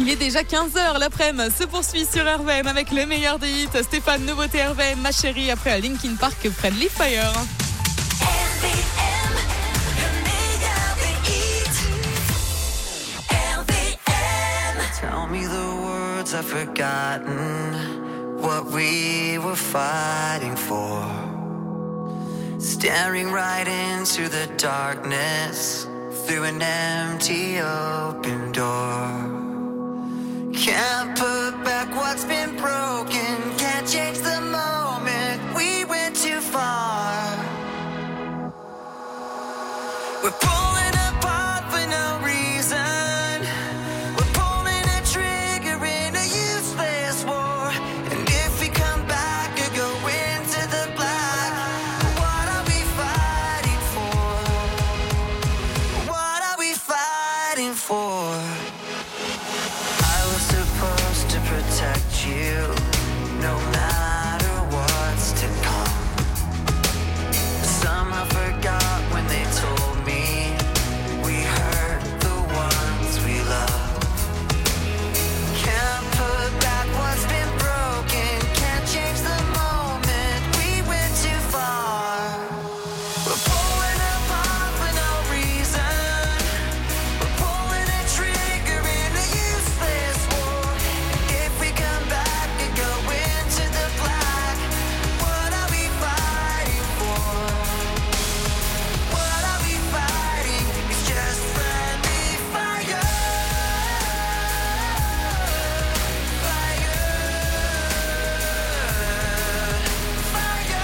Il est déjà 15h, l'après-midi se poursuit sur RVM avec le meilleur des hits. Stéphane, nouveauté RVM, ma chérie, après Linkin Park prennent Leaf Fire. Tell me the words I've forgotten, what we were fighting for. Staring right into the darkness, through an empty open door. Can't put back what's been broken, can't change the moment, we went too far. We're pulling apart for no reason, we're pulling a trigger in a useless war. And if we come back or go into the black, what are we fighting for? What are we fighting for? I was supposed to protect you, no matter what's to come. Somehow forgot when they told me we hurt the ones we love. Can't put back what's been broken, can't change the moment, we went too far. We're pulling apart for no reason, we're pulling a trigger in a useless war. If we come back and go into the black, what are we fighting for? What are we fighting? It's just friendly fire. Fire. Fire.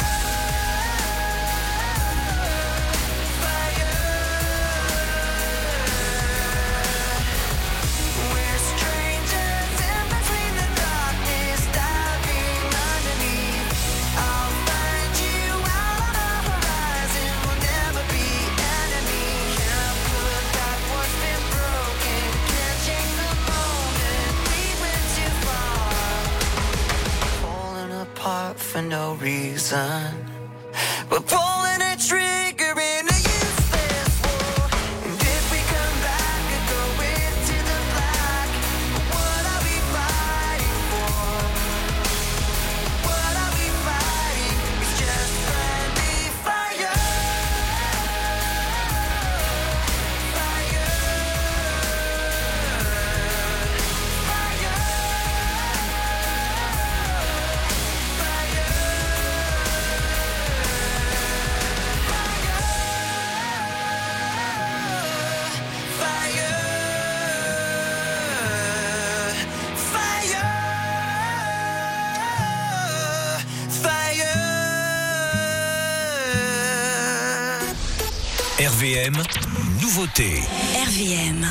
We're strangers in between the darkness, diving underneath. I'll find you out on the horizon, we'll never be enemies. Can't put back what's been broken, can't change the moment, we went too far. Falling apart for no reason, we're pulling a trigger in a useless war. And if we come back and go into the black, what are we fighting for? What are we fighting? It's just friendly fire. Fire. Fire. RVM, nouveauté. RVM.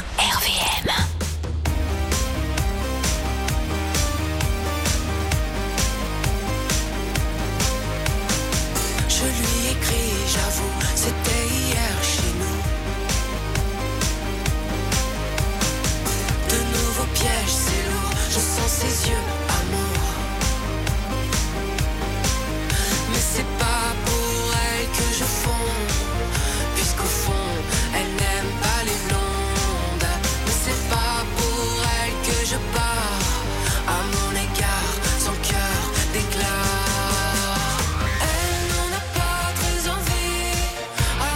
Je lui écris, j'avoue, c'était hier chez nous. De nouveaux pièges, c'est lourd, je sens ses yeux, amour. Mais c'est pas pour elle que je fonds, puisqu'au fond, elle n'aime pas les blondes. Mais c'est pas pour elle que je pars, à mon égard, son cœur déclare. Elle n'en a pas très envie,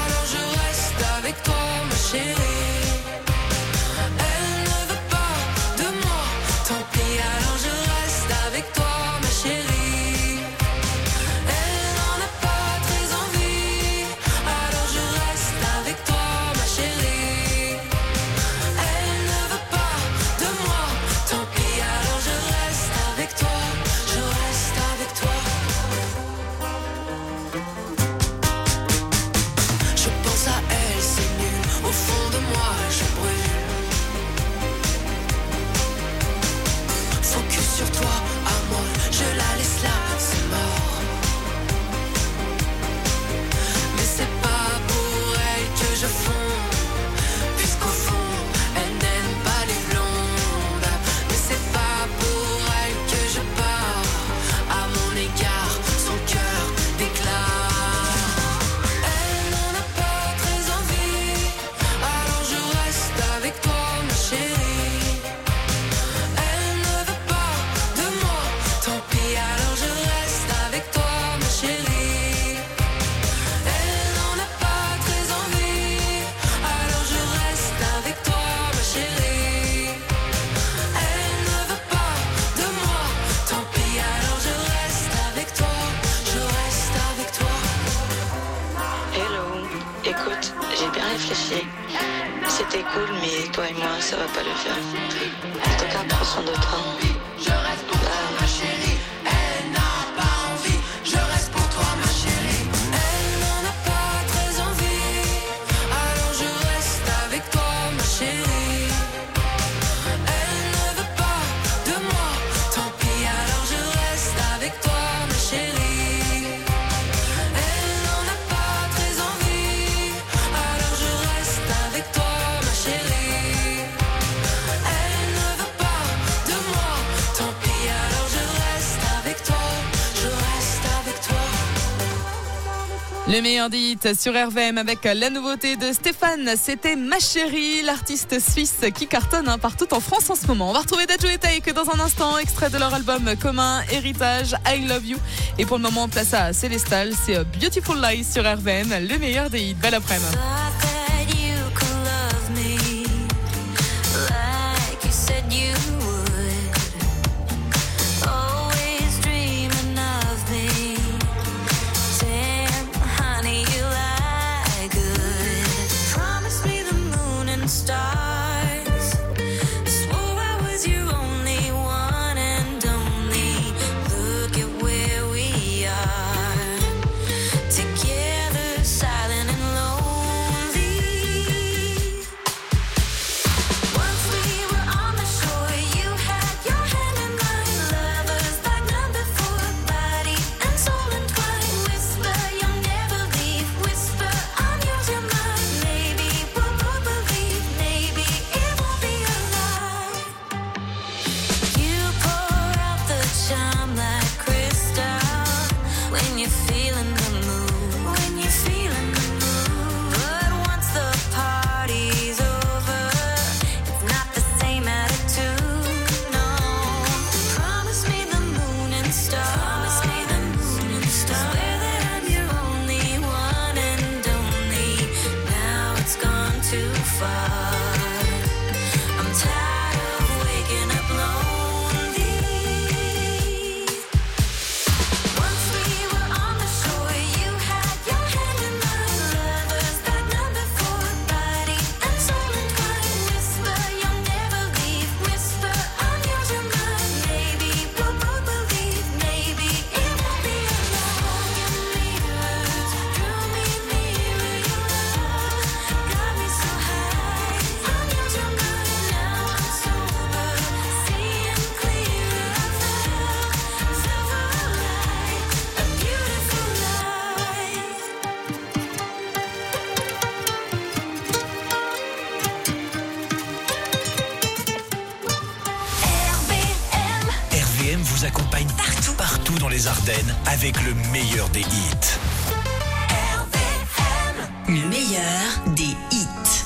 réfléchi. C'était cool, mais toi et moi, ça va pas le faire. En tout cas, prends soin de toi. Je reste pour toi, ma chérie. Elle n'a pas envie. Je reste pour toi, ma chérie. Elle n'en a pas très envie. Alors je reste avec toi, ma chérie. Elle ne veut pas de moi. Tant pis, alors je reste avec toi, ma chérie. Elle n'en a pas très envie. Alors je reste avec toi, ma chérie. Elle ne veut pas de moi. Tant pis, alors je reste avec toi. Je reste avec toi. Le meilleur des hits sur RVM avec la nouveauté de Stéphane, c'était Ma Chérie, l'artiste suisse qui cartonne partout en France en ce moment. On va retrouver Dadju et Taïk dans un instant, extrait de leur album commun Héritage, I Love You. Et pour le moment, place à Célestal, c'est Beautiful Lies sur RVM, le meilleur des hits. Belle après-midi. Thought that you could love me like you said you would. Always dreaming of me. Damn, honey, you lie good. Promise me the moon and stars. Swore I was your only one and only. Look at where we are. Together, silent and lonely. Once we were on the shore, you had your hand in mine. Lovers like none before, body and soul entwined. Whisper, you'll never leave. Whisper, I'm yours, you're mine. Maybe we'll both believe. Maybe it won't be a lie. You pour out the charm like crystal when you're feeling the mood. When you're feeling the mood. But once the party's over, it's not the same attitude. No. Promise me the moon and stars. Promise me the moon and stars. Swear that I'm your only one and only. Now it's gone too far. I'm tired of waking up lonely. Once we were on the shore, you had your hand in mine. Lovers like none before, body and soul entwined. Whisper, you'll never leave. Whisper, I'm yours, you're mine. Maybe we'll both believe. Maybe it won't be a lie. Your mirrors drew me nearer. Your love got me so high. I'm yours, you're mine. Now I'm sober, seeing clearer. I felt silver light, a beautiful light. RVM. RVM vous accompagne partout dans les Ardennes avec le meilleur des hits. Le meilleur des hits.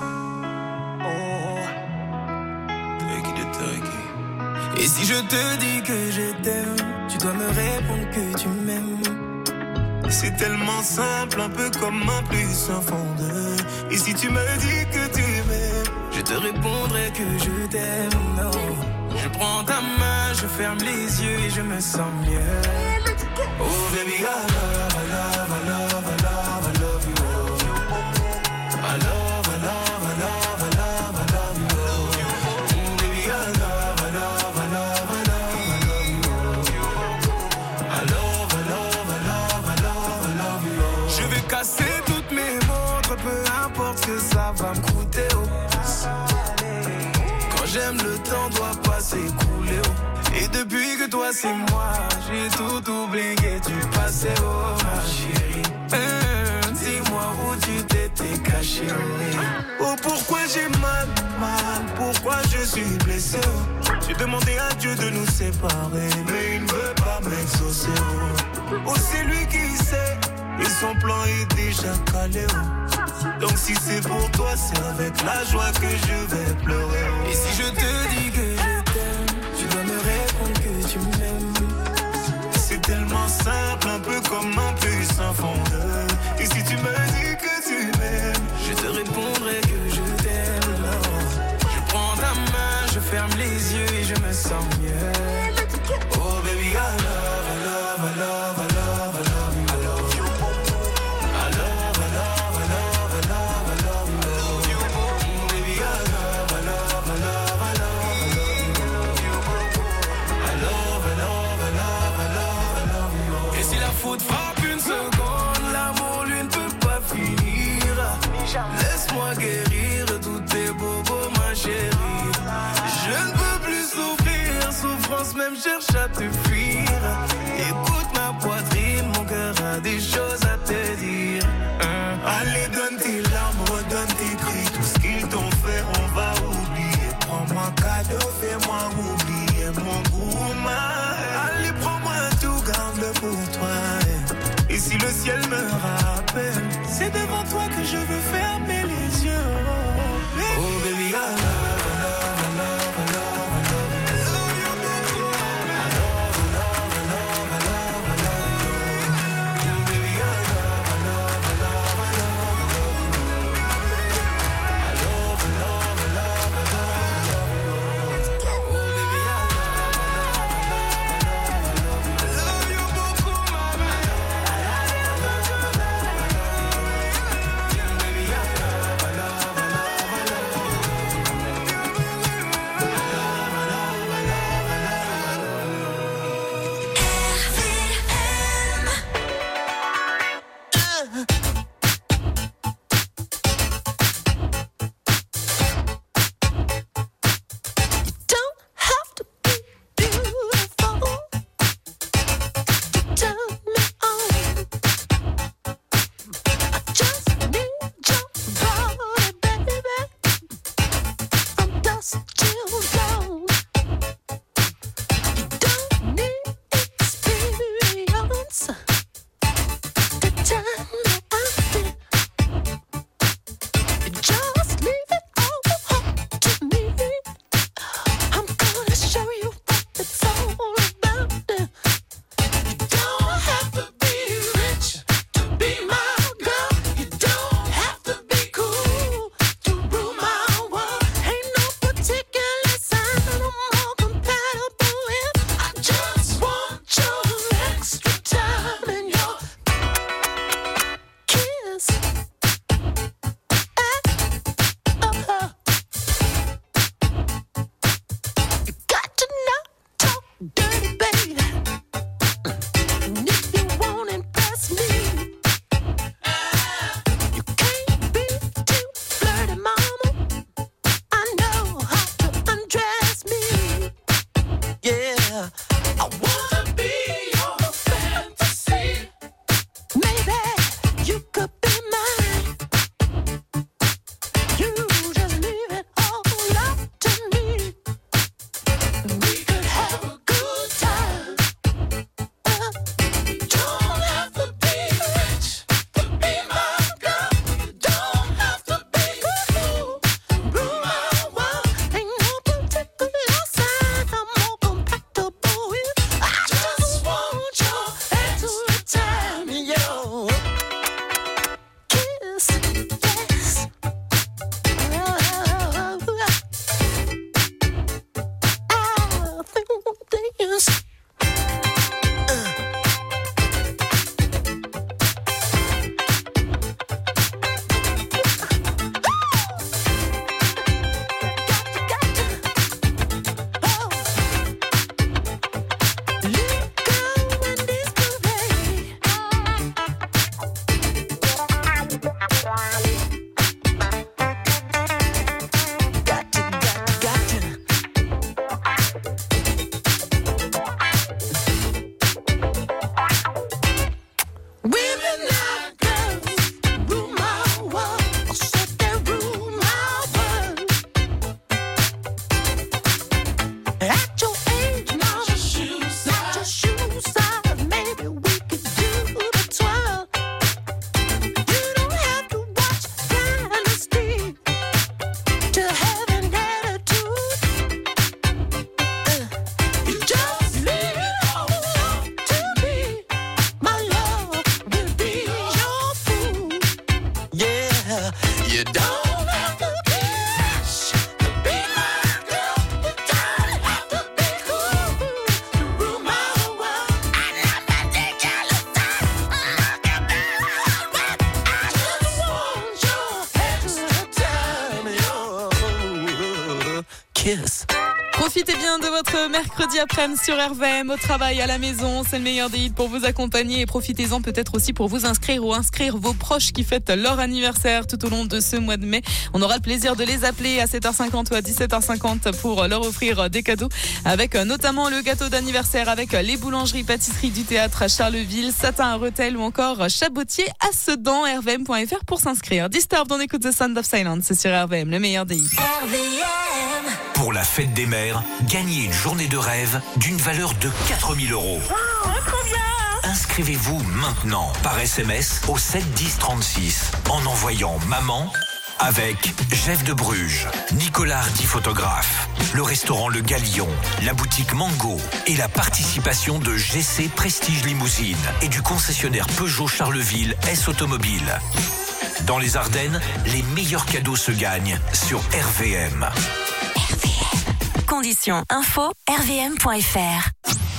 Et si je te dis que je t'aime, tu dois me répondre que tu m'aimes. C'est tellement simple, un peu comme un plus un fond de. Et si tu me dis que tu m'aimes, je te répondrai que je t'aime. Non, je prends ta main, je ferme les yeux et je me sens mieux. Oh baby, I love, I love, I love, I love, I love you. I love, I love, I love, I love, I love you. Oh baby, I love, I love, I love, I love, I love you. I love, I love, I love, I love, I love you. Je vais casser toutes mes montres, peu importe ce que ça va me coûter. Oh. Quand j'aime, le temps doit pas s'écouler. Oh. Et depuis que toi c'est moi, j'ai tout oublié du passé. Oh ma chérie, dis-moi où tu t'étais caché. Oh pourquoi j'ai mal, pourquoi je suis blessé. Oh. J'ai demandé à Dieu de nous séparer, mais il ne veut pas m'exaucer. Oh c'est lui qui sait, et son plan est déjà calé. Oh. Donc si c'est pour toi, c'est avec la joie que je vais pleurer. Oh. Et si je te dis que je t'aime, tu dois me répondre que tu m'aimes. C'est tellement simple, un peu comme un puissant fondeur. Et si tu me dis que tu m'aimes, je te répondrai que je t'aime. Je prends ta main, je ferme les yeux et je me sens mieux. Oh baby, I love, I love, I love, I love, I love you. I love, I love, I love, I love, I love, I love laisse-moi guérir tous tes bobos, ma chérie. Je ne peux plus souffrir, souffrance même cherche à te fuir. Écoute ma poitrine, mon cœur a des choses à te dire. Allez, donne tes larmes, redonne tes cris. Tout ce qu'ils t'ont fait, on va oublier. Prends-moi cadeau, fais-moi oublier mon goût. Allez, prends-moi tout, garde-le pour toi. Et si le ciel me rappelle, c'est devant toi que je veux fermer les yeux. Oh baby, I love, I love, I love, I love, I love. I love you, baby. I love, I love, I love, I love, I love you. Baby, I love, I love, I love, I love, I love you. I love, I love, I love, I love, I love you. Oh baby, I love, I love, I love, I love, I love you beaucoup, mama. Kiss. Profitez bien de votre mercredi après-midi sur RVM, au travail, à la maison. C'est le meilleur des hits pour vous accompagner et profitez-en peut-être aussi pour vous inscrire ou inscrire vos proches qui fêtent leur anniversaire tout au long de ce mois de mai. On aura le plaisir de les appeler à 7h50 ou à 17h50 pour leur offrir des cadeaux avec notamment le gâteau d'anniversaire avec les boulangeries-pâtisseries du théâtre à Charleville, Satin à Rethel ou encore Chabotier à Sedan. RVM.fr pour s'inscrire. Disturbed, on écoute The Sound of Silence, c'est sur RVM, le meilleur des hits. Pour la fête des mères, gagnez une journée de rêve d'une valeur de 4 000 €. Inscrivez-vous maintenant par SMS au 7 10 36 en envoyant maman avec Jeff de Bruges, Nicolas Hardy photographe, le restaurant Le Galion, la boutique Mango et la participation de GC Prestige Limousine et du concessionnaire Peugeot Charleville S Automobile. Dans les Ardennes, les meilleurs cadeaux se gagnent sur RVM. Conditions info rvm.fr.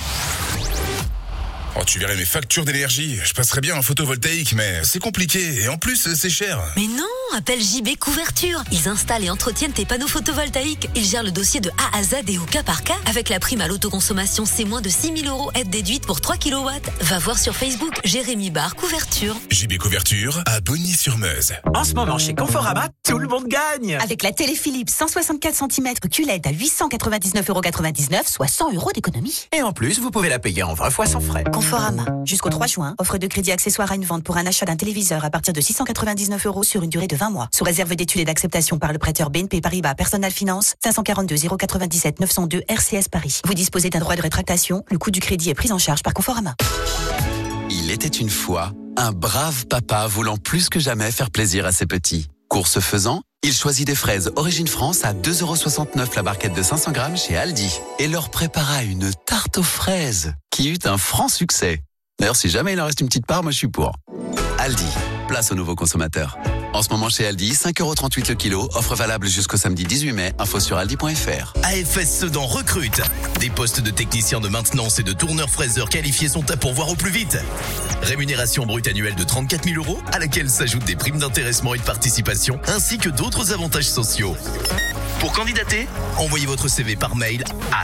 Oh, tu verrais mes factures d'énergie. Je passerais bien en photovoltaïque, mais c'est compliqué et en plus, c'est cher. Mais non, appelle JB Couverture. Ils installent et entretiennent tes panneaux photovoltaïques. Ils gèrent le dossier de A à Z et au cas par cas. Avec la prime à l'autoconsommation, c'est moins de 6 000 € aide déduite pour 3 kW. Va voir sur Facebook Jérémy Bar Couverture. JB Couverture à Bogny-sur-Meuse. En ce moment, chez Conforama, tout le monde gagne. Avec la télé Philips 164 cm QLED à 899,99 €, soit 100 € d'économie. Et en plus, vous pouvez la payer en 20 fois sans frais. Conforama. Jusqu'au 3 juin, offre de crédit accessoire à une vente pour un achat d'un téléviseur à partir de 699 € sur une durée de 20 mois. Sous réserve d'études et d'acceptation par le prêteur BNP Paribas Personal Finance, 542 097 902 RCS Paris. Vous disposez d'un droit de rétractation. Le coût du crédit est pris en charge par Conforama. Il était une fois un brave papa voulant plus que jamais faire plaisir à ses petits. Course faisant, il choisit des fraises Origine France à 2,69 € la barquette de 500 grammes chez Aldi et leur prépara une tarte aux fraises qui eut un franc succès. D'ailleurs, si jamais il en reste une petite part, moi je suis pour. Aldi, place aux nouveaux consommateurs. En ce moment chez Aldi, 5,38 € le kilo, offre valable jusqu'au samedi 18 mai, info sur aldi.fr. AFS Sedan recrute. Des postes de techniciens de maintenance et de tourneurs fraiseurs qualifiés sont à pourvoir au plus vite. Rémunération brute annuelle de 34 000 €, à laquelle s'ajoutent des primes d'intéressement et de participation, ainsi que d'autres avantages sociaux. Pour candidater, envoyez votre CV par mail à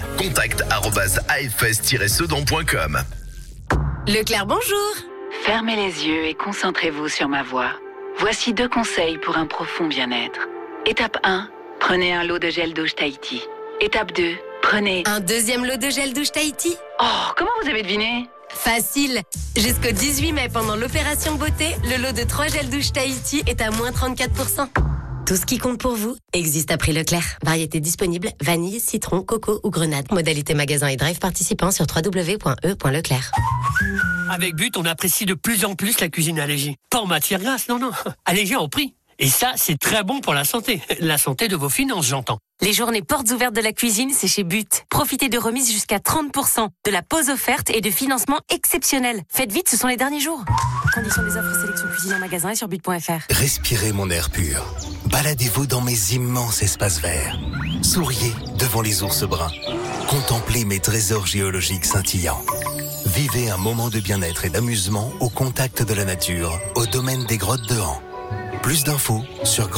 contact@afs-sedan.com. Leclerc, bonjour. Fermez les yeux et concentrez-vous sur ma voix. Voici 2 conseils pour un profond bien-être. Étape 1, prenez un lot de gel douche Tahiti. Étape 2, prenez... Un deuxième lot de gel douche Tahiti. Oh, comment vous avez deviné ? Facile. Jusqu'au 18 mai, pendant l'opération beauté, le lot de 3 gels douche Tahiti est à moins 34%. Tout ce qui compte pour vous existe à prix Leclerc. Variété disponible, vanille, citron, coco ou grenade. Modalité magasin et drive participant sur www.e.leclerc. Avec But, on apprécie de plus en plus la cuisine allégée. Pas en matière grasse, non. Allégée en prix. Et ça, c'est très bon pour la santé. La santé de vos finances, j'entends. Les journées portes ouvertes de la cuisine, c'est chez But. Profitez de remises jusqu'à 30%, de la pause offerte et de financement exceptionnel. Faites vite, ce sont les derniers jours. Conditions des offres sélection cuisine en magasin et sur but.fr. Respirez mon air pur. Baladez-vous dans mes immenses espaces verts. Souriez devant les ours bruns. Contemplez mes trésors géologiques scintillants. Vivez un moment de bien-être et d'amusement au contact de la nature, au domaine des grottes de Han. Plus d'infos sur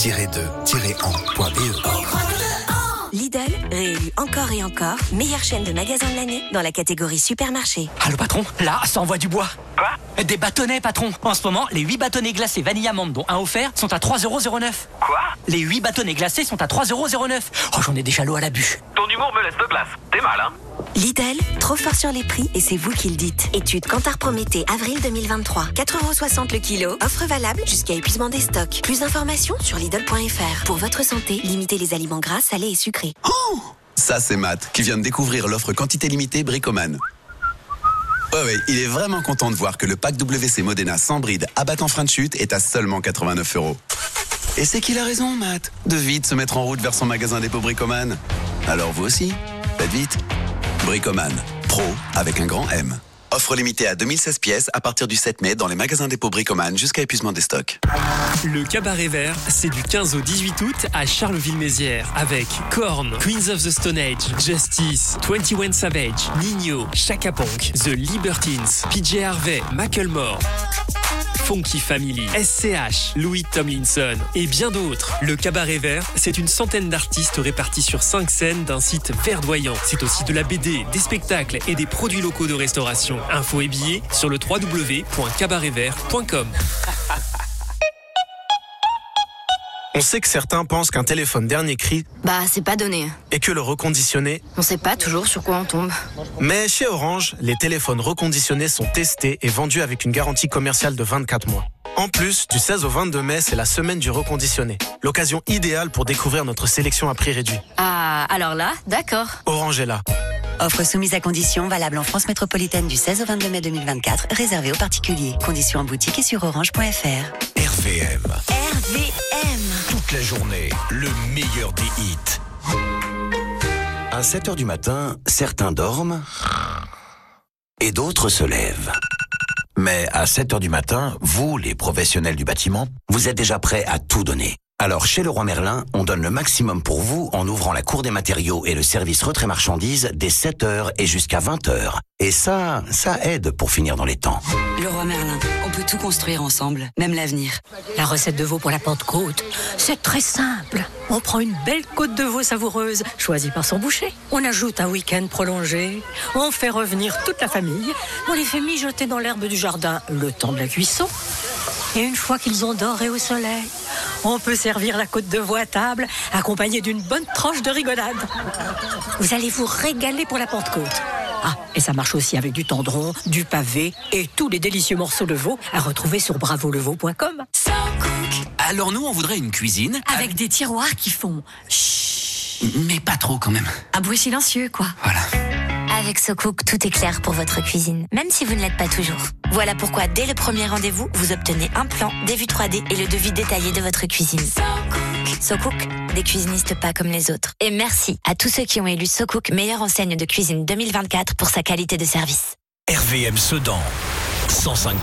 grotte-de-an.be. Lidl, réélu encore et encore, meilleure chaîne de magasins de l'année dans la catégorie supermarché. Allô patron, là, ça envoie du bois. Quoi ? Des bâtonnets patron. En ce moment, les 8 bâtonnets glacés vanille amande dont un offert sont à 3,09 €. Quoi ? Les 8 bâtonnets glacés sont à 3,09 €. Oh, j'en ai des chalots à la bûche. Ton humour me laisse de glace. T'es mal, hein ? Lidl, trop fort sur les prix et c'est vous qui le dites. Étude Kantar Prométhée, avril 2023. 4,60 € le kilo. Offre valable jusqu'à épuisement des stocks. Plus d'informations sur Lidl.fr. Pour votre santé, limitez les aliments gras, salés et sucrés. Oh ! Ça, c'est Matt, qui vient de découvrir l'offre quantité limitée Bricoman. Ouais, il est vraiment content de voir que le pack WC Modena sans bride abattant frein de chute est à seulement 89 €. Et c'est qu'il a raison, Matt, de vite se mettre en route vers son magasin dépôt Bricoman. Alors vous aussi, faites vite. Bricoman, pro avec un grand M. Offre limitée à 2016 pièces à partir du 7 mai dans les magasins dépôt Bricoman jusqu'à épuisement des stocks. Le Cabaret Vert, c'est du 15 au 18 août à Charleville-Mézières avec Korn, Queens of the Stone Age, Justice, 21 Savage, Nino, Chaka Ponk, The Libertines, PJ Harvey, Macklemore. Funky Family, SCH, Louis Tomlinson et bien d'autres. Le Cabaret Vert, c'est une centaine d'artistes répartis sur 5 scènes d'un site verdoyant. C'est aussi de la BD, des spectacles et des produits locaux de restauration. Infos et billets sur le www.cabaretvert.com. On sait que certains pensent qu'un téléphone dernier cri, c'est pas donné. et que le reconditionné, On sait pas toujours sur quoi on tombe. mais chez Orange, les téléphones reconditionnés sont testés et vendus avec une garantie commerciale de 24 mois. En plus, du 16 au 22 mai, c'est la semaine du reconditionné. L'occasion idéale pour découvrir notre sélection à prix réduit. Ah, alors là, d'accord. Orange est là. Offre soumise à condition, valable en France métropolitaine du 16 au 22 mai 2024, réservée aux particuliers. Conditions en boutique et sur orange.fr. RVM. RVM. Toute la journée, le meilleur des hits. À 7h du matin, certains dorment et d'autres se lèvent. Mais à 7h du matin, vous, les professionnels du bâtiment, vous êtes déjà prêts à tout donner. Alors chez Leroy Merlin, on donne le maximum pour vous en ouvrant la cour des matériaux et le service retrait marchandises dès 7h et jusqu'à 20h. Et ça aide pour finir dans les temps. Leroy Merlin, on peut tout construire ensemble, même l'avenir. La recette de veau pour la Pentecôte, c'est très simple. On prend une belle côte de veau savoureuse, choisie par son boucher. On ajoute un week-end prolongé. On fait revenir toute la famille. On les fait mijoter dans l'herbe du jardin le temps de la cuisson. Et une fois qu'ils ont doré au soleil, on peut servir la côte de veau à table, accompagnée d'une bonne tranche de rigodade. Vous allez vous régaler pour la Pentecôte. Ah, et ça marche aussi avec du tendron, du pavé et tous les délicieux morceaux de veau à retrouver sur bravoleveau.com. Alors nous, on voudrait une cuisine Avec des tiroirs qui font chut. mais pas trop quand même. Un bruit silencieux, quoi. Avec SoCook, tout est clair pour votre cuisine, même si vous ne l'êtes pas toujours. Voilà pourquoi, dès le premier rendez-vous, vous obtenez un plan, des vues 3D et le devis détaillé de votre cuisine. SoCook, des cuisinistes pas comme les autres. Et merci à tous ceux qui ont élu SoCook meilleure enseigne de cuisine 2024 pour sa qualité de service. RVM Sedan, 105.3.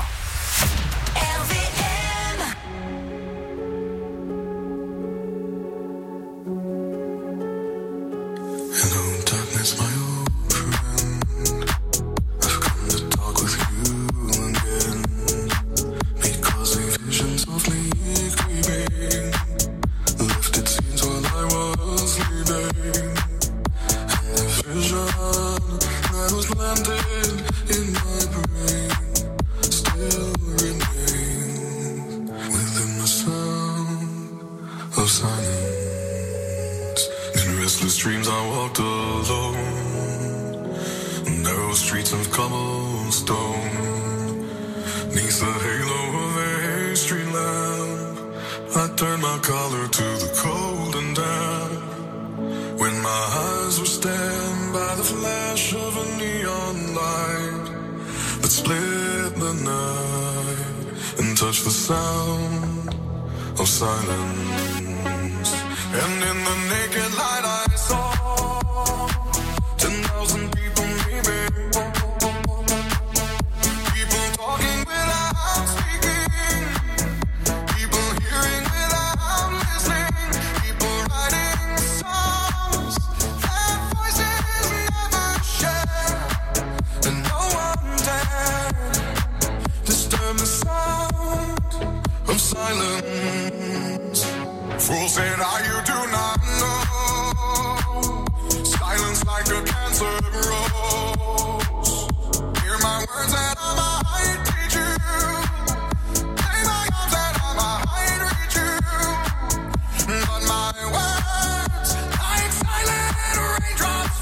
Hello, darkness, my old friend. I've come to talk with you again. Because a vision softly creeping left its scenes while I was sleeping. And the vision that was landed in my brain still remains within the sound of silence. In restless dreams I walked alone, narrow streets of cobblestone, neath the halo of a street lamp, I turned my collar to the cold and damp. When my eyes were stabbed by the flash of a neon light that split the night and touched the sound of silence. And in the naked light I saw 10,000 people maybe, people talking without speaking, people hearing without listening, people writing songs that voices never share, and no one dared disturb the sound of silence. Fools said, you do not know. Silence like a cancer grows. Hear my words that I might teach you. Lay my arms that I might reach you. But my words, like silent raindrops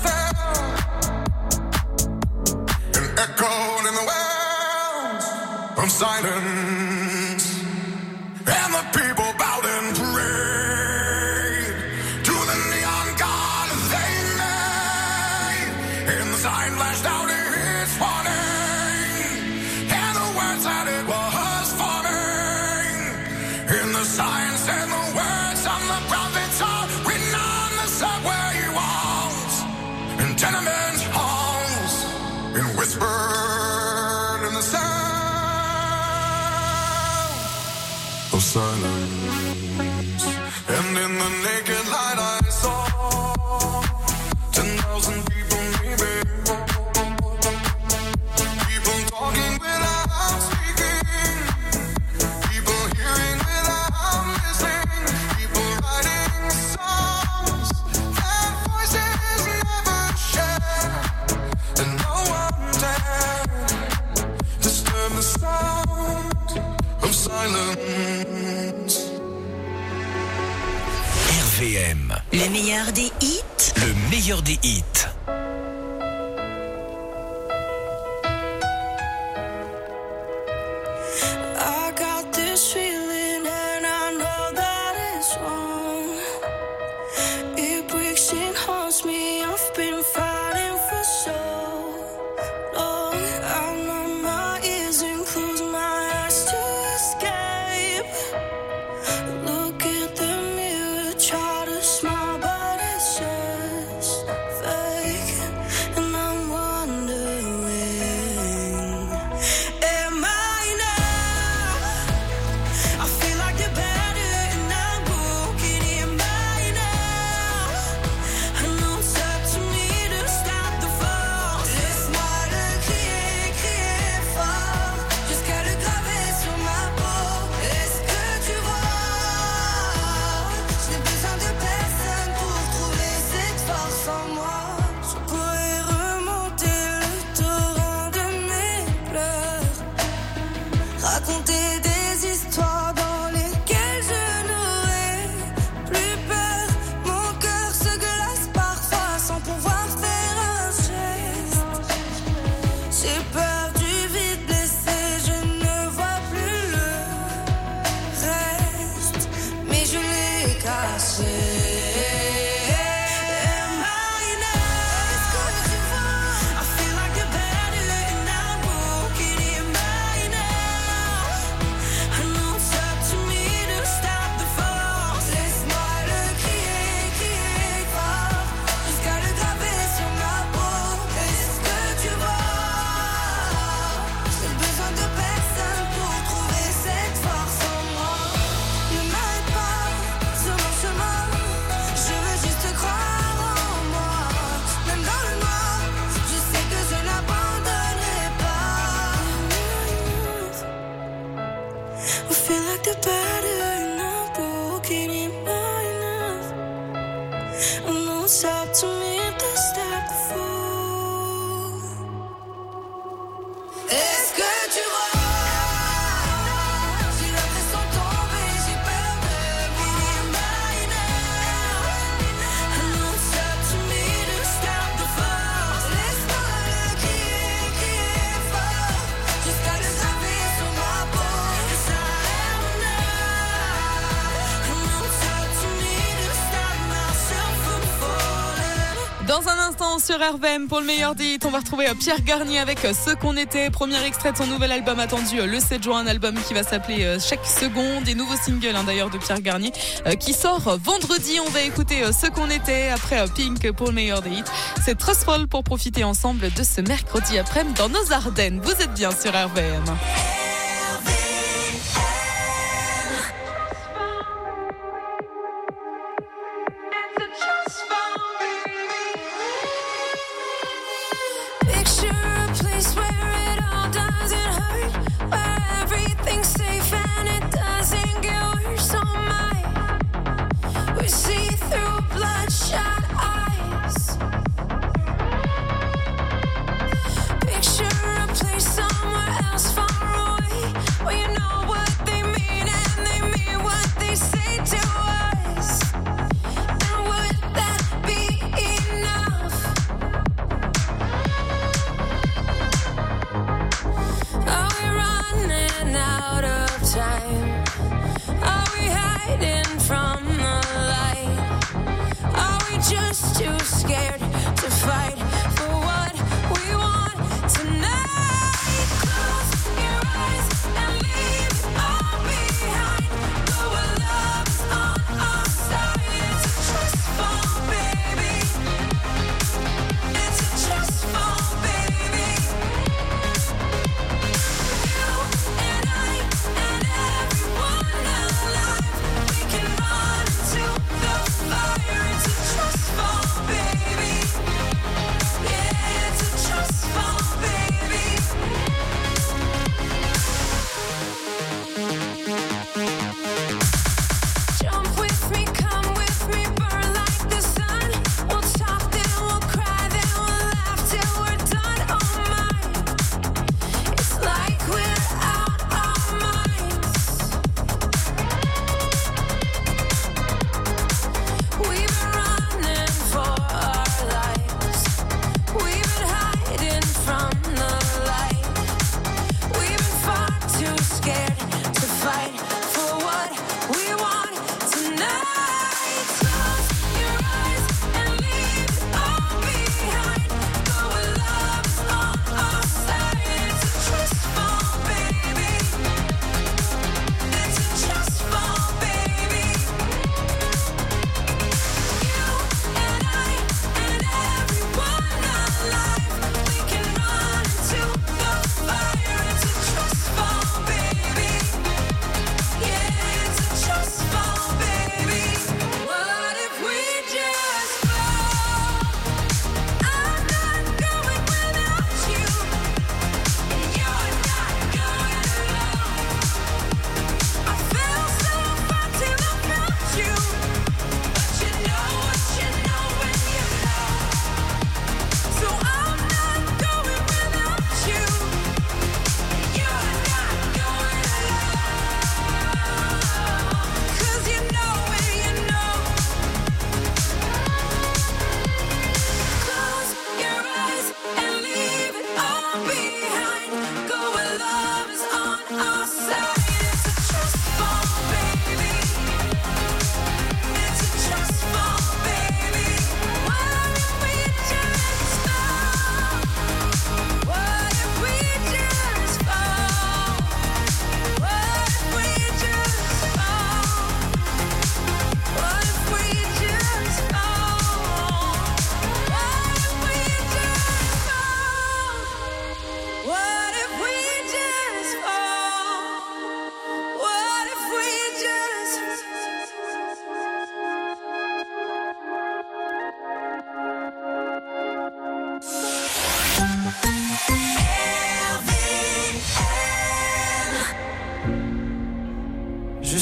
fell and echoed in the wells of silence. And the people bowed and prayed to the neon god they made. And the sign flashed out its warning, and the words that it was forming. And the sign said the words of the prophets are written on the subway walls and tenement halls, and whispered in the sound of silence. And in the naked light I saw 10,000 people maybe, people talking without speaking, RVM. Le meilleur des hits. Le meilleur des hits. I got this feeling and I know that it's wrong. It breaks and haunts me. I've been fighting for so long. I numb my ears and close my eyes to escape. Look at the mirror, try to smile, but it's just fake. And I'm wondering, am I now? I feel like the better and I'm broken. Am I now? I know it's up to me to stop the fall. Laisse-moi le crier, crier fort, jusqu'à le graver sur ma peau. Est-ce que tu vois? Je n'ai besoin de personne pour trouver cette force en moi. Je pourrais remonter le torrent de mes pleurs, raconter des histoires dans lesquelles je n'aurais plus peur. Mon cœur se glace parfois sans pouvoir faire un geste. J'ai peur du vide blessé, je ne vois plus le reste, mais je l'ai caché. Am I now? Est-ce que tu vois? I feel like the better and I'm broken. Am I now? I know it's up to me to stop the fall. Laisse-moi le crier, crier fort, jusqu'à le graver sur ma peau. Est-ce que tu vois? J'ai besoin de personne pour trouver cette force en moi. Ne m'arrête pas sur mon chemin, je veux juste croire en moi. Même dans le noir, je sais que je n'abandonnerai pas. I feel like the better and I'm broken. Am I enough? I know it's up to me to stop the fall. Est-ce que tu vois? J'ai l'impression de tomber, j'ai peur de brûler. Am I now? I know it's up to me to stop the fall. Laisse-moi le crier, crier fort, jusqu'à le graver sur ma peau. Yes, I am now. I know it's up to me to stop myself from falling. Dans un instant sur RVM pour le meilleur des hits, on va retrouver Pierre Garnier avec Ce qu'on était, premier extrait de son nouvel album attendu le 7 juin, un album qui va s'appeler Chaque seconde, et nouveau single d'ailleurs de Pierre Garnier qui sort vendredi. On va écouter Ce qu'on était après Pink pour le meilleur des hits. C'est Trustful pour profiter ensemble de ce mercredi après-midi dans nos Ardennes. Vous êtes bien sur RVM. Picture a place where it all doesn't hurt, where everything's safe and it doesn't get worse. Oh my, we see through bloodshot eyes. Picture a place somewhere else far away.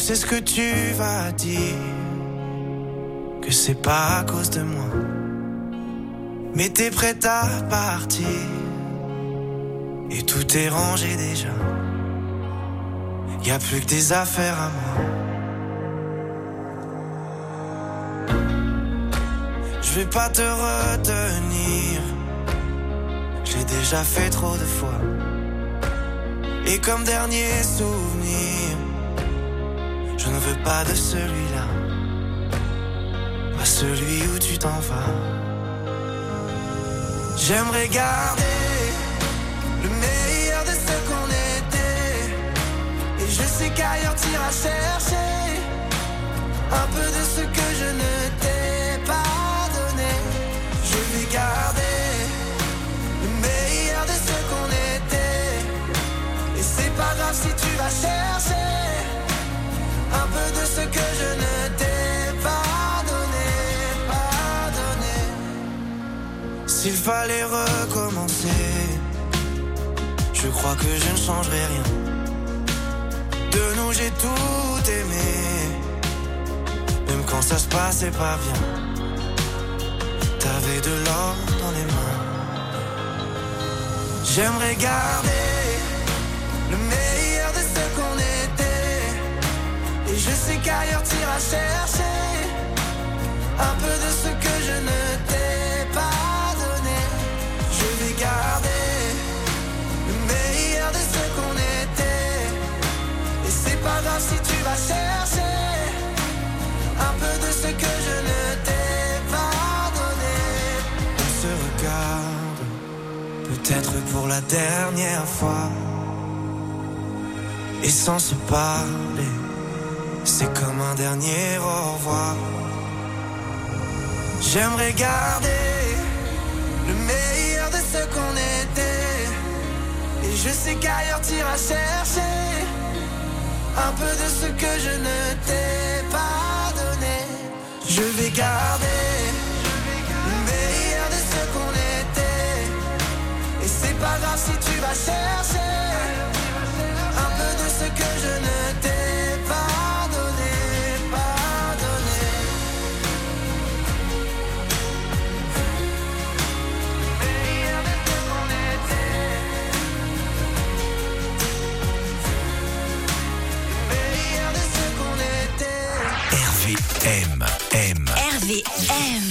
sais ce que tu vas dire, que c'est pas à cause de moi. Mais t'es prête à partir, et tout est rangé déjà. Y'a plus que des affaires à moi. Je vais pas te retenir, j'ai déjà fait trop de fois. Et comme dernier souvenir, je ne veux pas de celui-là, pas celui où tu t'en vas. J'aimerais garder le meilleur de ce qu'on était, et je sais qu'ailleurs t'iras chercher un peu de ce que je ne t'ai pas donné. Je vais garder le meilleur de ce qu'on était, et c'est pas grave si tu vas chercher un peu de ce que je ne t'ai pas donné, pas donné. S'il fallait recommencer, je crois que je ne changerai rien. De nous j'ai tout aimé, même quand ça se passait pas bien. T'avais de l'or dans les mains. J'aimerais garder le meilleur de ce qu'on était, et je sais qu'ailleurs t'iras chercher un peu de ce que je ne t'ai pas donné. Je vais garder le meilleur de ce qu'on était, et c'est pas grave si tu vas chercher un peu de ce que je ne t'ai pas donné. On se regarde, peut-être pour la dernière fois, et sans se parler, c'est comme un dernier au revoir. J'aimerais garder le meilleur de ce qu'on était, et je sais qu'ailleurs t'iras chercher un peu de ce que je ne t'ai pas donné. Je vais garder le meilleur de ce qu'on était, et c'est pas grave si tu vas chercher un peu de ce que je ne t'ai pas donné, pas donné. Le meilleur de ce qu'on était, le meilleur de ce qu'on était. RVM. RVM.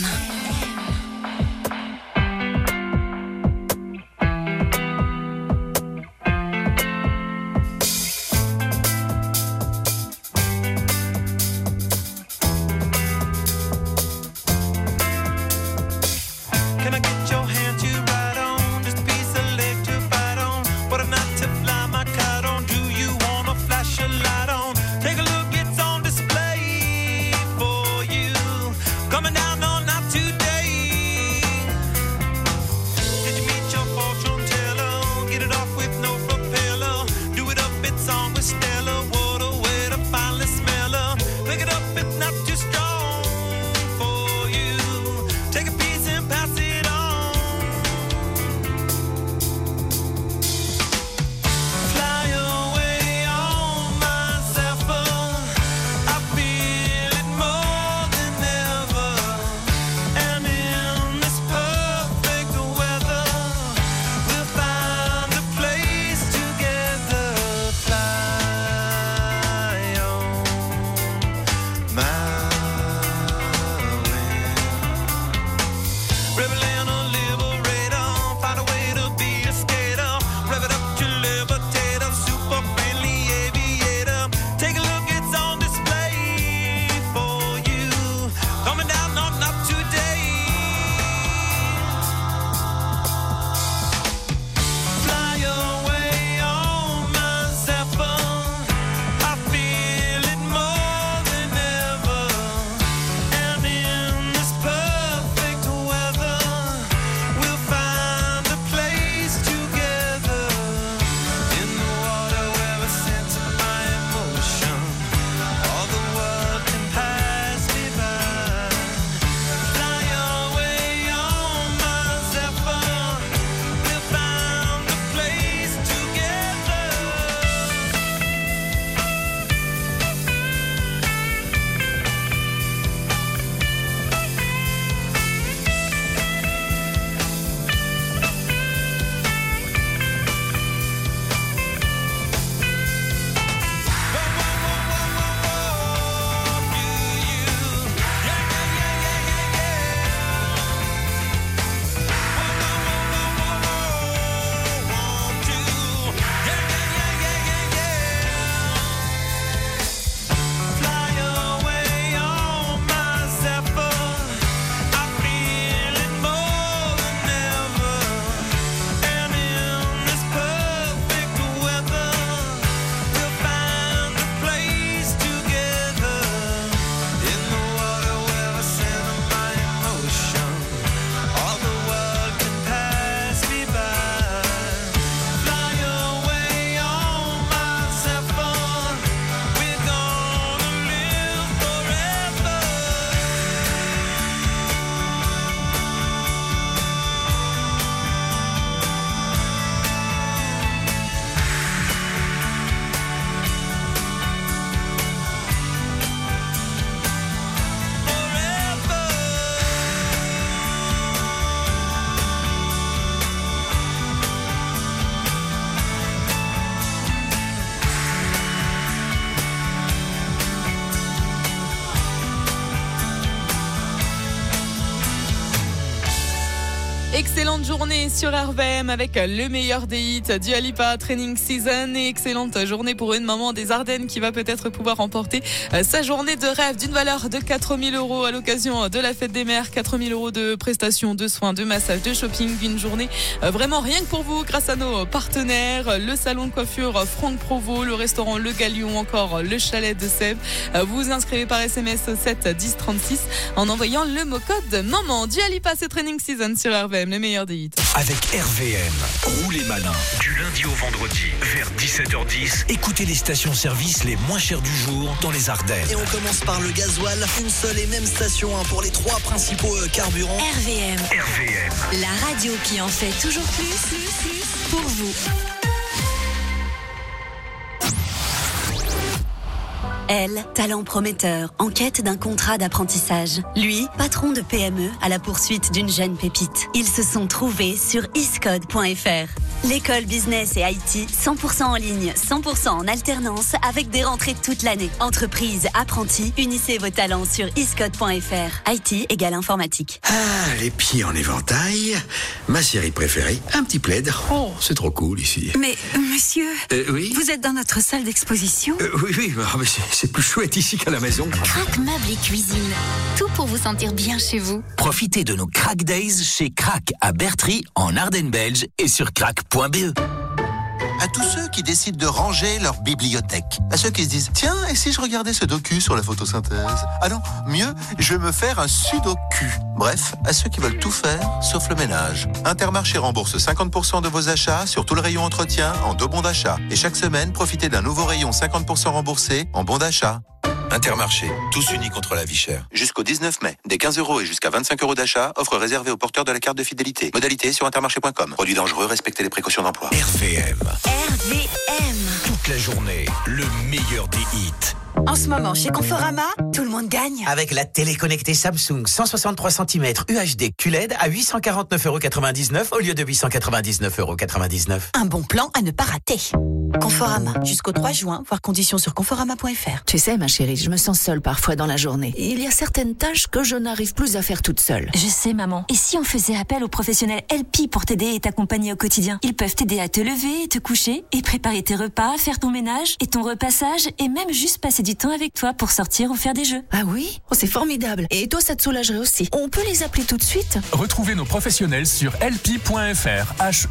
Coming down on not today. Excellente journée sur RVM avec le meilleur des hits, Dua Lipa, Training Season, et excellente journée pour une maman des Ardennes qui va peut-être pouvoir remporter sa journée de rêve d'une valeur de 4 000 € à l'occasion de la fête des mères. 4 000 € de prestations, de soins, de massage, de shopping, une journée vraiment rien que pour vous grâce à nos partenaires, le salon de coiffure Franck Provost, le restaurant Le Galion, encore le chalet de Sèvres. Vous vous inscrivez par SMS 7 10 36 en envoyant le mot code maman. Dua Lipa, c'est Training Season sur RVM, le meilleur des hits. Avec RVM, roulez malin. Du lundi au vendredi, vers 17h10, écoutez les stations-service les moins chères du jour dans les Ardennes. Et on commence par le gasoil, une seule et même station pour les 3 principaux carburants. RVM. RVM. La radio qui en fait toujours plus pour vous. Elle, talent prometteur, en quête d'un contrat d'apprentissage. Lui, patron de PME, à la poursuite d'une jeune pépite. Ils se sont trouvés sur iscode.fr. L'école business et IT, 100% en ligne, 100% en alternance, avec des rentrées toute l'année. Entreprise, apprentis, unissez vos talents sur iscode.fr. IT égale informatique. Ah, les pieds en éventail, ma série préférée, un petit plaid. Oh, c'est trop cool ici. Mais, monsieur, oui, vous êtes dans notre salle d'exposition Oui, mais c'est plus chouette ici qu'à la maison. Crac Meubles et Cuisine. Tout pour vous sentir bien chez vous. Profitez de nos Crack Days chez Crac à Bertry, en Ardennes belge et sur crac.be. À tous ceux qui décident de ranger leur bibliothèque. À ceux qui se disent, tiens, et si je regardais ce docu sur la photosynthèse? Ah non, mieux, je vais me faire un sudoku. Bref, à ceux qui veulent tout faire, sauf le ménage. Intermarché rembourse 50% de vos achats sur tout le rayon entretien en 2 bons d'achat. Et chaque semaine, profitez d'un nouveau rayon 50% remboursé en bons d'achat. Intermarché, tous unis contre la vie chère. Jusqu'au 19 mai, des 15 € et jusqu'à 25 € d'achat, offre réservée aux porteurs de la carte de fidélité. Modalité sur intermarché.com. Produit dangereux, respectez les précautions d'emploi. RVM. RVM. Toute la journée, le meilleur des hits. En ce moment, chez Conforama, tout le monde gagne. Avec la télé connectée Samsung 163 cm UHD QLED à 849,99 € au lieu de 899,99 €. Un bon plan à ne pas rater. Conforama, jusqu'au 3 juin, voir conditions sur conforama.fr. Tu sais, ma chérie, je me sens seule parfois dans la journée. Il y a certaines tâches que je n'arrive plus à faire toute seule. Je sais, maman. Et si on faisait appel aux professionnels LP pour t'aider et t'accompagner au quotidien? Ils peuvent t'aider à te lever, te coucher et préparer tes repas, faire ton ménage et ton repassage et même juste passer du temps avec toi pour sortir ou faire des jeux. Ah oui? Oh, c'est formidable. Et toi, ça te soulagerait aussi. On peut les appeler tout de suite? Retrouvez nos professionnels sur helpi.fr,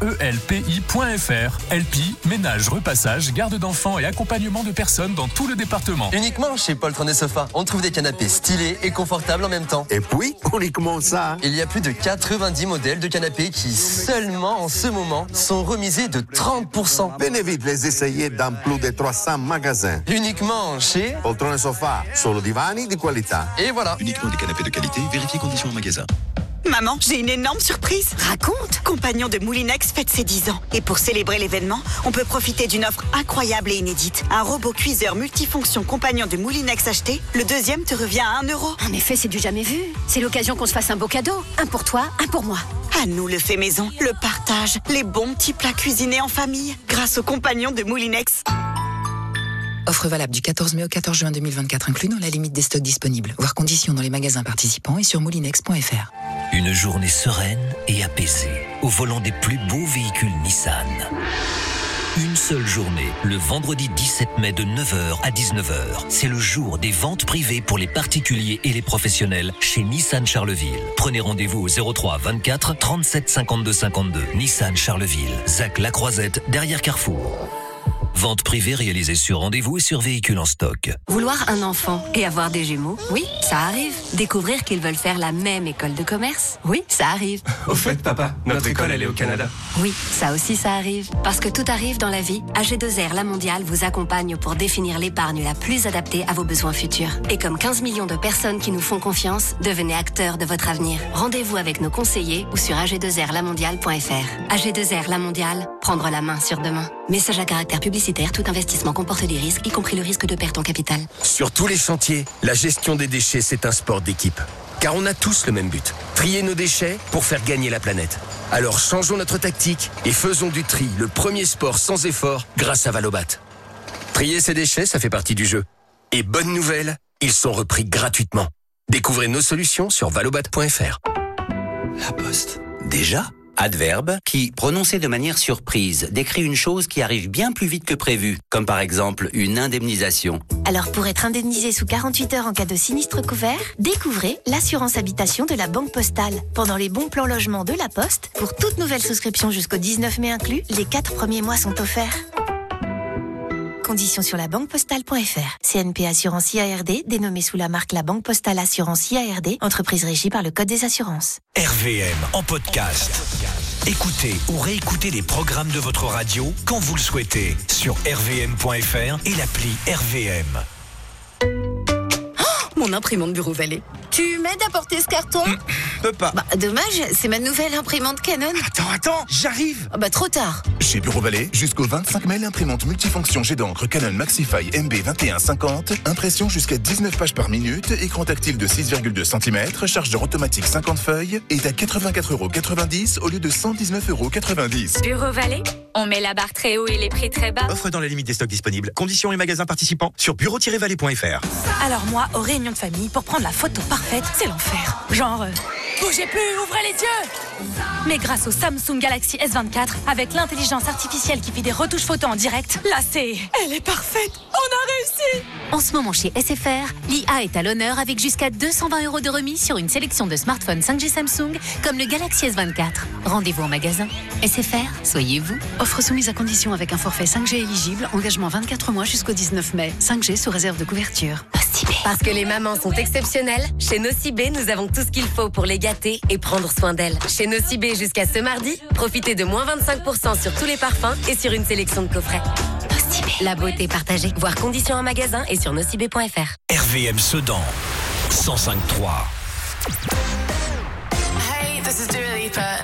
HELPI.fr. Helpi, ménage, repassage, garde d'enfants et accompagnement de personnes dans tout le département. Uniquement chez Poltron et Sofa, on trouve des canapés stylés et confortables en même temps. Et puis, uniquement ça. Il y a plus de 90 modèles de canapés qui, seulement en ce moment, sont remisés de 30%. Venez vite les essayer dans plus de 300 magasins. Uniquement chez Poltron et Sofa, solo divani di qualità. Et voilà. Uniquement des canapés de qualité, vérifiez conditions au magasin. Maman, j'ai une énorme surprise. Raconte. Compagnon de Moulinex fête ses 10 ans. Et pour célébrer l'événement, on peut profiter d'une offre incroyable et inédite. Un robot cuiseur multifonction Compagnon de Moulinex acheté, le deuxième te revient à 1 €. En effet, c'est du jamais vu. C'est l'occasion qu'on se fasse un beau cadeau. Un pour toi, un pour moi. À nous le fait maison, le partage, les bons petits plats cuisinés en famille, grâce au Compagnon de Moulinex. Offre valable du 14 mai au 14 juin 2024, inclus dans la limite des stocks disponibles. Voir conditions dans les magasins participants et sur moulinex.fr. Une journée sereine et apaisée, au volant des plus beaux véhicules Nissan. Une seule journée, le vendredi 17 mai de 9h à 19h. C'est le jour des ventes privées pour les particuliers et les professionnels chez Nissan Charleville. Prenez rendez-vous au 03 24 37 52 52. Nissan Charleville, Zac La Croisette, derrière Carrefour. Vente privée réalisée sur rendez-vous et sur véhicules en stock. Vouloir un enfant et avoir des jumeaux, oui, ça arrive. Découvrir qu'ils veulent faire la même école de commerce, oui, ça arrive. Au fait, papa, notre école, elle est au Canada. Oui, ça aussi, ça arrive. Parce que tout arrive dans la vie, AG2R La Mondiale vous accompagne pour définir l'épargne la plus adaptée à vos besoins futurs. Et comme 15 millions de personnes qui nous font confiance, devenez acteurs de votre avenir. Rendez-vous avec nos conseillers ou sur ag2rlamondiale.fr. AG2R La Mondiale, prendre la main sur demain. Message à caractère publicitaire, tout investissement comporte des risques, y compris le risque de perte en capital. Sur tous les chantiers, la gestion des déchets, c'est un sport d'équipe. Car on a tous le même but, trier nos déchets pour faire gagner la planète. Alors changeons notre tactique et faisons du tri le premier sport sans effort grâce à Valobat. Trier ses déchets, ça fait partie du jeu. Et bonne nouvelle, ils sont repris gratuitement. Découvrez nos solutions sur valobat.fr. La Poste. Déjà ? Adverbe qui, prononcé de manière surprise, décrit une chose qui arrive bien plus vite que prévu, comme par exemple une indemnisation. Alors pour être indemnisé sous 48 heures en cas de sinistre couvert, découvrez l'assurance habitation de la Banque Postale. Pendant les bons plans logement de la Poste, pour toute nouvelle souscription jusqu'au 19 mai inclus, les 4 premiers mois sont offerts. Conditions sur la banquepostale.fr. CNP Assurance IARD, dénommée sous la marque La Banque Postale Assurance IARD, entreprise régie par le Code des assurances. RVM en podcast. Écoutez ou réécoutez les programmes de votre radio quand vous le souhaitez sur rvm.fr et l'appli RVM. Mon imprimante Bureau Vallée. Tu m'aides à porter ce carton ? Peux pas. Dommage, c'est ma nouvelle imprimante Canon. Attends, j'arrive. Trop tard. Chez Bureau Vallée, jusqu'au 25 mai, l'imprimante multifonction jet d'encre Canon Maxify MB2150, impression jusqu'à 19 pages par minute, écran tactile de 6,2 cm, chargeur automatique 50 feuilles, est à 84,90 € au lieu de 119,90 €. Bureau Vallée, on met la barre très haut et les prix très bas. Offre dans la limite des stocks disponibles. Conditions et magasins participants sur bureau-vallée.fr. Alors moi, aux réunions de famille, pour prendre la photo parfaite, c'est l'enfer. Genre, bougez plus, ouvrez les yeux. Mais grâce au Samsung Galaxy S24, avec l'intelligence artificielle qui fait des retouches photos en direct, là elle est parfaite. On a réussi. En ce moment chez SFR, l'IA est à l'honneur avec jusqu'à 220 € de remise sur une sélection de smartphones 5G Samsung, comme le Galaxy S24. Rendez-vous en magasin. SFR, soyez vous. Offre soumise à condition avec un forfait 5G éligible, engagement 24 mois jusqu'au 19 mai. 5G sous réserve de couverture. Parce que les mamans sont exceptionnelles, chez Nocibé, nous avons tout ce qu'il faut pour les gâter et prendre soin d'elles. Chez Nocibé, jusqu'à ce mardi, profitez de moins 25% sur tous les parfums et sur une sélection de coffrets. Nocibé. La beauté partagée. Voir conditions en magasin et sur nocibé.fr. RVM Sedan 105.3. Hey, this is Dua Lipa.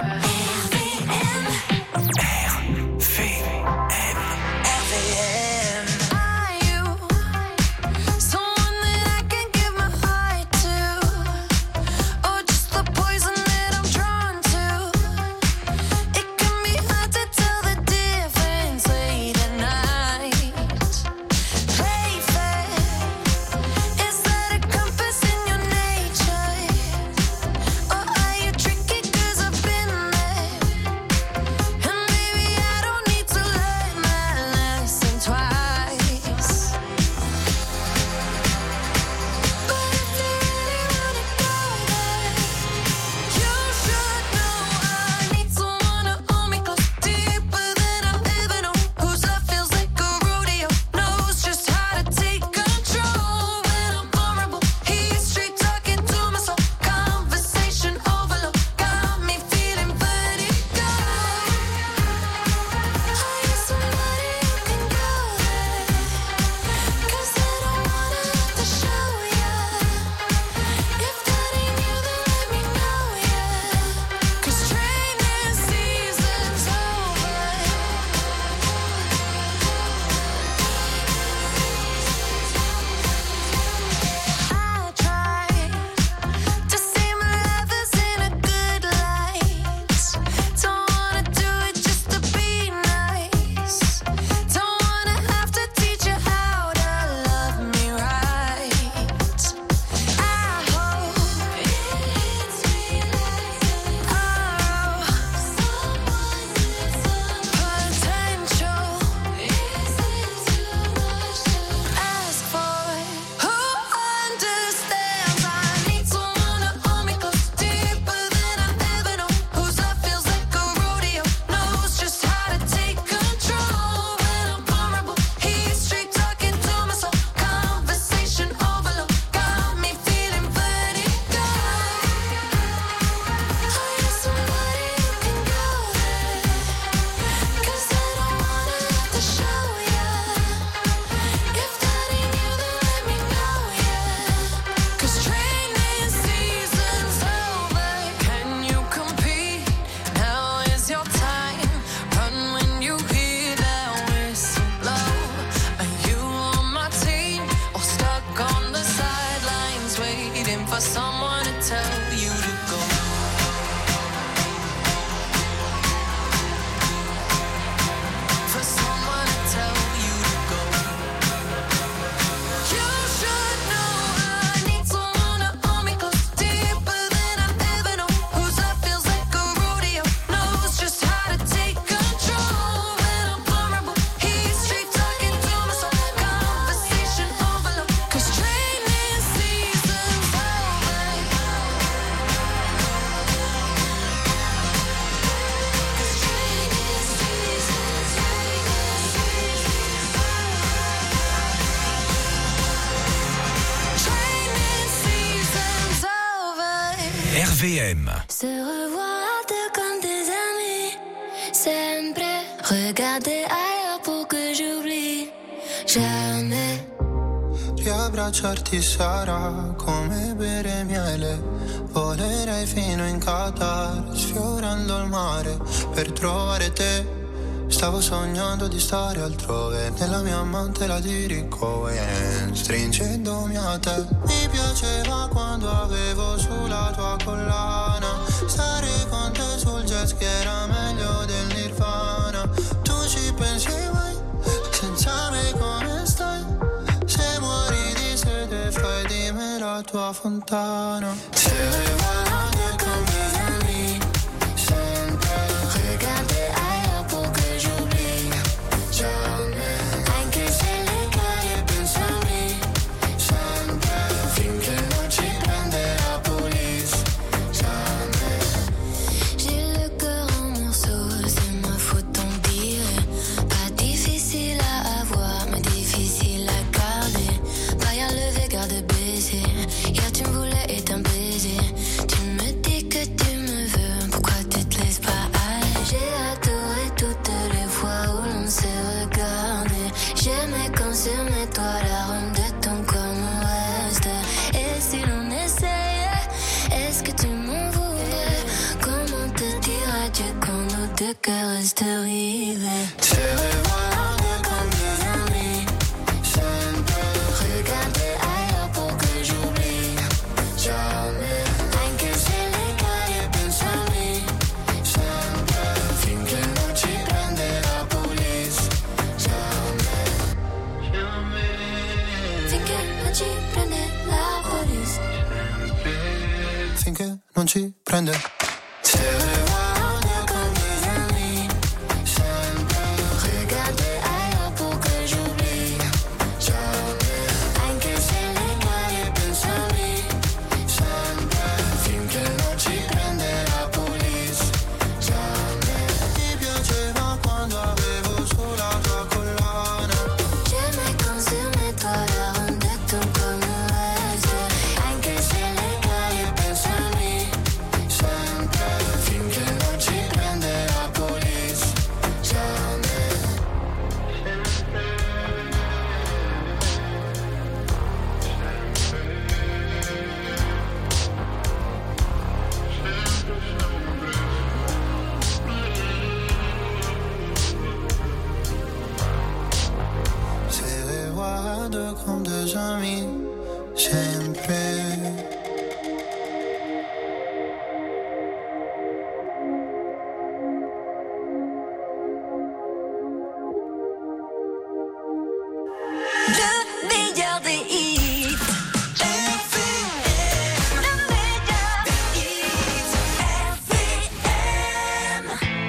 RVM. Se revoir deux comme des amis, sempre. Regarder ailleurs pour que j'oublie jamais. Riabbracciarti sarà come bere miele. Volerei fino in Qatar, sfiorando il mare per trovare te. Stavo sognando di stare altrove, nella mia mantela di Ricohen, stringendomi a te. Mi piaceva quando avevo sulla tua collana, stare con te sul jet ski era meglio del Nirvana. Tu ci pensi mai, senza me come stai? Se muori di sete fai di me la tua fontana. Se regarder comme des amis, sempre. Regarder ailleurs pour que j'oublie jamais. Anche se le cade pensami, sempre. Finché non ci prende la police, jamais. J'ai le cœur en morceaux, c'est ma faute t'en dire. Pas difficile à avoir, mais difficile à garder. Pas à lever, garde baiser. Hier tu me voulais et t'un baiser. Tu me dis que tu me veux, pourquoi tu te laisses pas aller? J'ai adoré toutes les fois où l'on s'est regardé. J'aimais quand sur mes toits l'arôme de ton corps me reste. Et si l'on essayait, est-ce que tu m'en voudrais? Comment te dire adieu quand nos deux cœurs restent rivés? Se regarder comme des amis, sempre. Regarder ailleurs pour que j'oublie jamais. Anche se le cade pensami, sempre. Finché non ci prende la police, jamais. Finché non ci prende la police, finché non ci prende. Se regarder comme des amis, sempre. Regarder ailleurs pour que j'oublie jamais. Anche se le cade pensami, sempre. Finché non ci prende la police, jamais. Ti piaceva quando avevo sulla tua collana. J'aimais quand sur mes toits l'arôme de ton corps me reste. Anche se le cade pensami, sempre. Finché non ci prende la police, jamais. Se regarder comme des amis, sempre. Le meilleur des hits. Le meilleur des hits. RVM.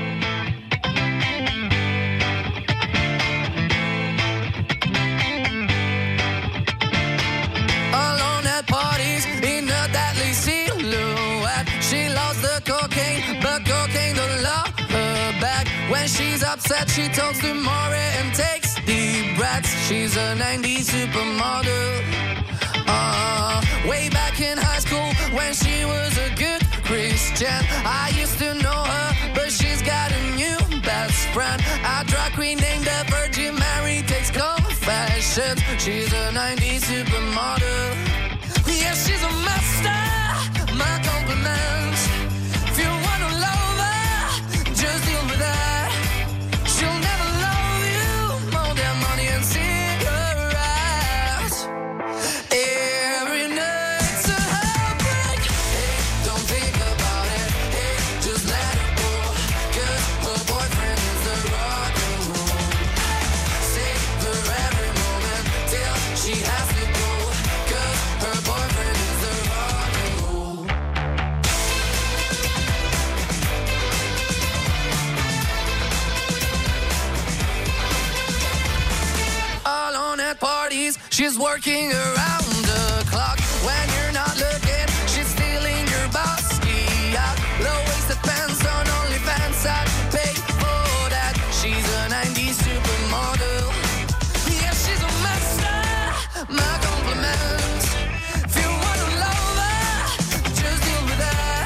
Alone at parties in a deadly silhouette. She loves the cocaine, but cocaine don't love her back. When she's upset, she talks to Maury and takes deep breaths. She's a 90s supermodel. Way back in high school when she was a good Christian. I used to know her, but she's got a new best friend. A drag queen named the Virgin Mary takes confessions. She's a 90s supermodel. Yeah, she's a master. My compliments. If you wanna love her, just deal with that. She'll never love you more than money and cigarettes. Every night's a heartbreak. Hey, don't think about it. Hey, just let it go. 'Cause her boyfriend is the rock and roll. Save her every moment till she has to go. 'Cause her boyfriend is the rock and roll. Alone at parties, she's working around the clock. When you're not looking, she's stealing your bossy out. Low-waisted pants on OnlyFans, I'd pay for that. She's a 90s supermodel. Yeah, she's a master. My compliments. If you wanna love her, just deal with that.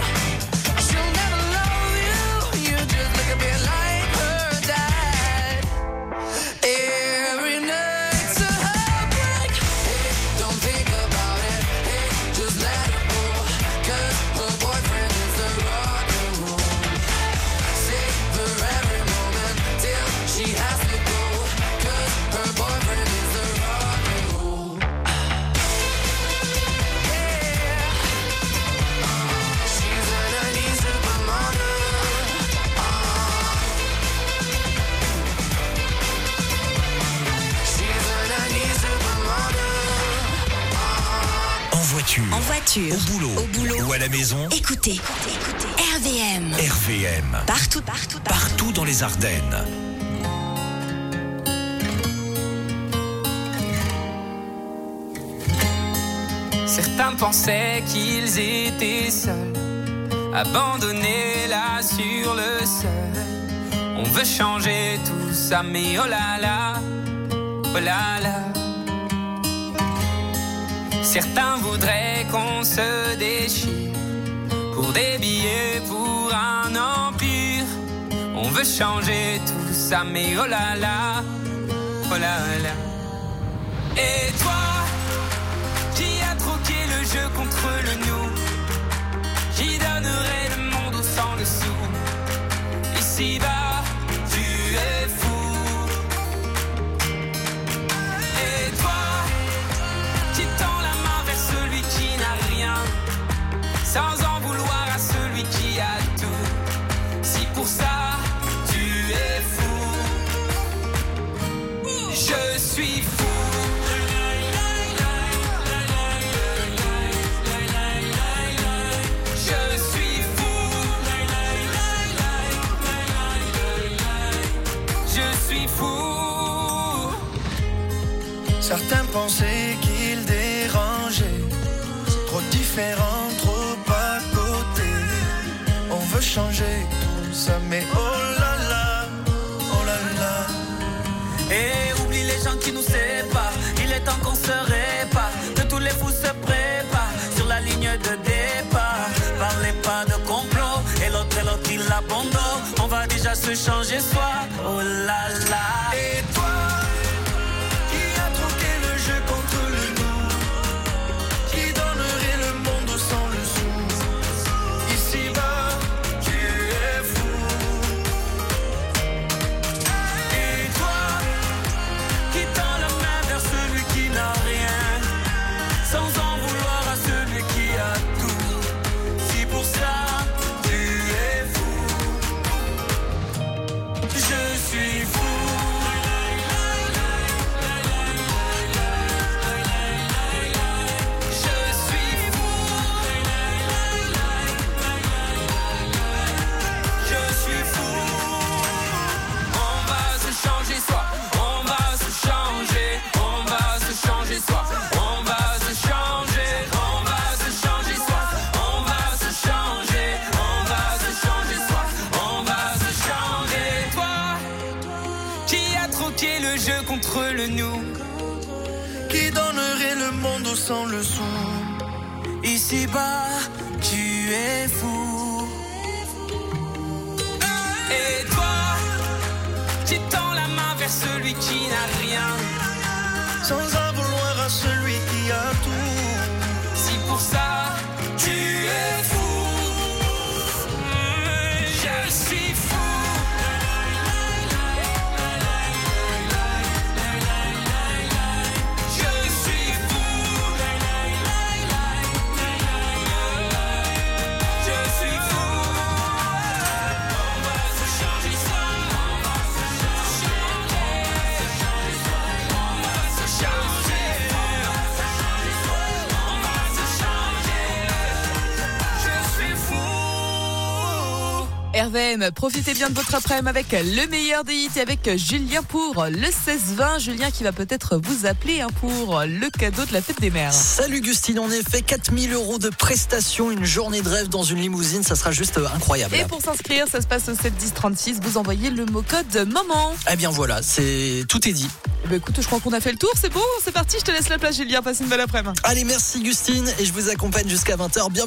voiture, au boulot ou à la maison. Écoutez RVM. RVM. Partout dans les Ardennes. Certains pensaient qu'ils étaient seuls, abandonnés là sur le sol. On veut changer tout ça, mais oh là là, oh là là. Certains voudraient qu'on se déchire pour des billets, pour un empire. On veut changer tout ça, mais oh là là, oh là là. Et toi, qui a troqué le jeu contre le nous, qui donnerait le monde au sang le sou. Ici-bas, tu es fou. Et toi, qui tend la main vers celui qui n'a rien, sans en vouloir à celui qui a tout. Si pour ça, tu es fou, je suis fou. Certains pensaient qu'ils dérangeaient, trop différents, trop à côté. On veut changer tout ça, mais oh là là, oh là là. Et oublie les gens qui nous séparent, il est temps qu'on se répare, que tous les fous se préparent sur la ligne de départ. Parlez pas de complot, et l'autre il abandonne. On va déjà se changer soi, oh là là. Et toi, contre le nous, qui donnerait le monde sans le sou. Ici-bas, tu es fou. Et toi, qui tend la main vers celui qui n'a rien, sans en vouloir à celui qui a tout. Si pour ça, tu es fou, je suis fou. Contre le nous, qui donnerait le monde sans le sou. Ici-bas, tu es fou. Et toi, qui tends la main vers celui qui n'a rien, sans en vouloir à celui qui a tout. Si pour ça, tu es fou, je suis fou. RVM, profitez bien de votre après-midi avec le meilleur des hits et avec Julien pour le 16-20. Julien qui va peut-être vous appeler pour le cadeau de la fête des mères. Salut Gustine, en effet, 4 000 € de prestations, une journée de rêve dans une limousine, ça sera juste incroyable. Et pour s'inscrire, ça se passe au 71036, vous envoyez le mot code MAMAN. Eh bien voilà, tout est dit. Eh ben écoute, je crois qu'on a fait le tour, c'est bon, c'est parti, je te laisse la place Julien, passe une belle après-midi. Allez, merci Gustine et je vous accompagne jusqu'à 20h.